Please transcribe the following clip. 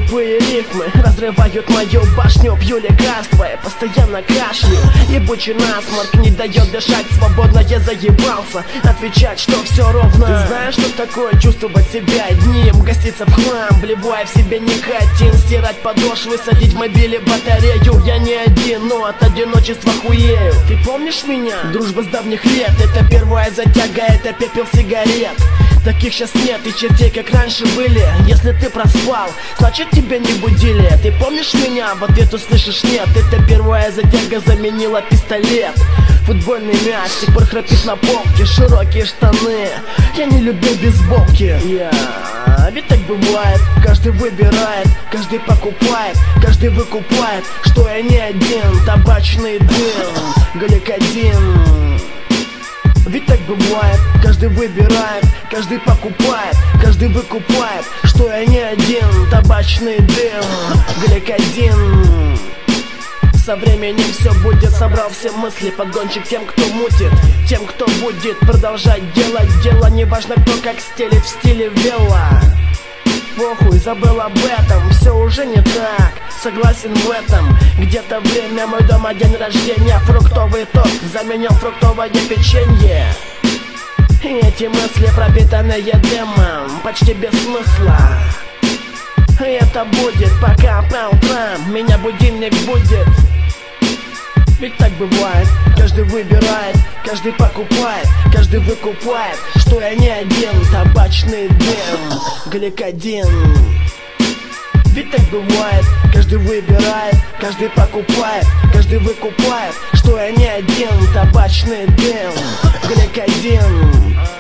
Тупые рифмы разрывают мою башню. Пью лекарства, я постоянно кашляю. Ебучий насморк не дает дышать свободно. Я заебался отвечать, что все ровно. Ты знаешь, что такое чувствовать себя одним? Гоститься в хлам, вливая в себе никотин. Стирать подошвы, садить в мобиле батарею. Я не один, но от одиночества хуею. Ты помнишь меня? Дружба с давних лет. Это первая затяга, это пепел сигарет. Таких сейчас нет и чертей, как раньше были. Если ты проспал, значит тебя не будили. Ты помнишь меня? В ответ услышишь нет. Это первая затяга заменила пистолет. Футбольный мяч с тех пор храпит на полке. Широкие штаны, я не люблю бейсболки. Ведь так бывает, каждый выбирает, каждый покупает, каждый выкупает, что я не один. Табачный дым, гликодин. Ведь так бывает, каждый выбирает, каждый покупает, каждый выкупает, что я не один. Табачный дым, гликодин. Со временем все будет, собрал все мысли, подгончик тем, кто мутит, тем, кто будет продолжать делать дело. Неважно, кто как стелит в стиле вело. Похуй, забыл об этом, все уже не так, согласен в этом. Где-то время, мой дома, день рождения. Фруктовый торт заменил фруктовое печенье. И эти мысли пропитанные дымом, почти без смысла. И это будет, пока по утрам меня будильник будет. Ведь так бывает, каждый выбирает, каждый покупает, каждый выкупает, что я не один. Табачный дым, гликодин. Ведь так бывает, каждый выбирает, каждый покупает, каждый выкупает, что я не один. Табачный дым, гликодин.